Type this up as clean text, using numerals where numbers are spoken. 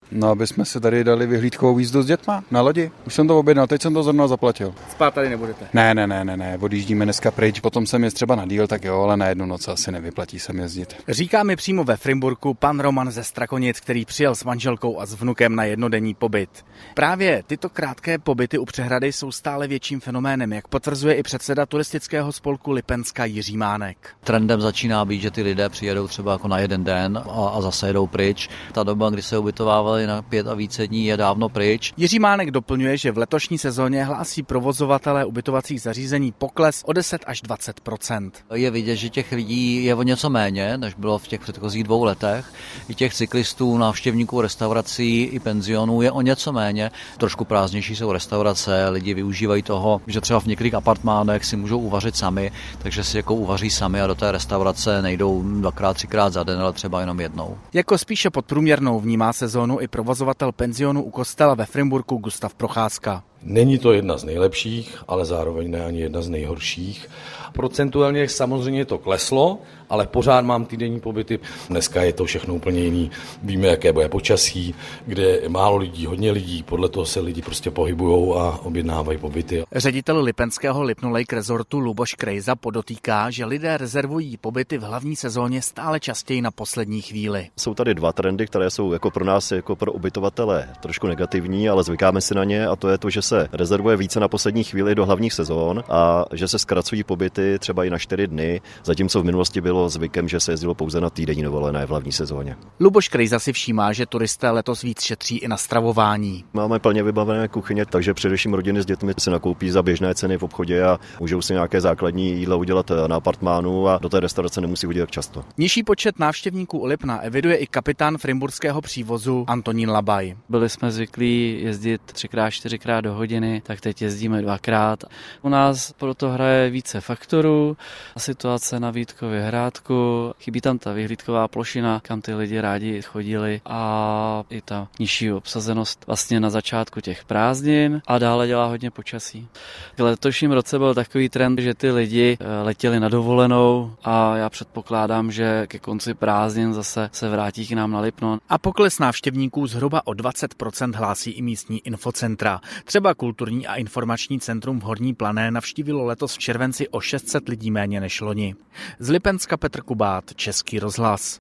No, aby jsme si tady dali vyhlídkovou jízdu s dětma na lodi. Už jsem to objednal, teď jsem to zrovna zaplatil. Spát tady nebudete? Ne, odjíždíme dneska pryč, potom jsem jest třeba na díl, tak jo, ale na jednu noc asi nevyplatí sem jezdit. Říká mi přímo ve Frimburku pan Roman ze Strakonic, který přijel s manželkou a s vnukem na jednodenní pobyt. Právě tyto krátké pobyty u přehrady jsou stále větším fenoménem, jak potvrzuje i předseda turistického spolku Lipenska Jiří Mánek. Trendem začíná být, že ty lidé přijedou třeba jako na jeden den a zase jedou pryč. Ta doba, kdy se ubytovávali na 5 a více dní, je dávno pryč. Jiří Mánek doplňuje, že v letošní sezóně hlásí provozovatelé ubytovacích zařízení pokles o 10 až 20%. Je vidět, že těch lidí je o něco méně, než bylo v těch předchozích 2 letech. I těch cyklistů, návštěvníků restaurací i penzionů je o něco méně. Trošku prázdnější jsou restaurace, lidi využívají toho, že třeba v některých apartmánech si můžou uvařit sami, takže si jako uvaří sami a do té restaurace nejdou 2x, 3x za den, ale třeba jenom jednou. Jako spíše podprůměrnou vnímá sezónu i provozovatel penzionu u kostela ve Frimburku Gustav Procházka. Není to jedna z nejlepších, ale zároveň ne ani jedna z nejhorších. Procentuálně samozřejmě to kleslo, ale pořád mám týdenní pobyty. Dneska je to všechno úplně jiný. Víme, jaké bude počasí, kde je málo lidí, hodně lidí, podle toho se lidi prostě pohybujou a objednávají pobyty. Ředitel lipenského Lipno-Lake Resortu Luboš Krejza podotýká, že lidé rezervují pobyty v hlavní sezóně stále častěji na poslední chvíli. Jsou tady 2 trendy, které jsou jako pro nás, jako pro ubytovatele trošku negativní, ale zvykáme si na ně, a to je to, že se rezervuje více na poslední chvíli do hlavních sezón a že se zkracují pobyty třeba i na 4 dny, zatímco v minulosti bylo zvykem, že se jezdilo pouze na týdenní dovolené v hlavní sezóně. Luboš Krejza si všímá, že turisté letos víc šetří i na stravování. Máme plně vybavené kuchyně, takže především rodiny s dětmi se nakoupí za běžné ceny v obchodě a můžou si nějaké základní jídla udělat na apartmánu a do té restaurace nemusí chodit tak často. Nižší počet návštěvníků u Lipna eviduje i kapitán frimburského přívozu Antonín Labaj. Byli jsme zvyklí jezdit 3x, 4x do hodiny, tak teď jezdíme 2x. U nás proto hraje více faktorů. Situace na Vítkově Hrádku, chybí tam ta vyhlídková plošina, kam ty lidi rádi chodili, a i ta nižší obsazenost vlastně na začátku těch prázdnin a dále dělá hodně počasí. V letošním roce byl takový trend, že ty lidi letěli na dovolenou a já předpokládám, že ke konci prázdnin zase se vrátí k nám na Lipno. A pokles návštěvníků zhruba o 20% hlásí i místní infocentra. Třeba kulturní a informační centrum v Horní Plané navštívilo letos v červenci o 600 lidí méně než loni. Z Lipenska Petr Kubát, Český rozhlas.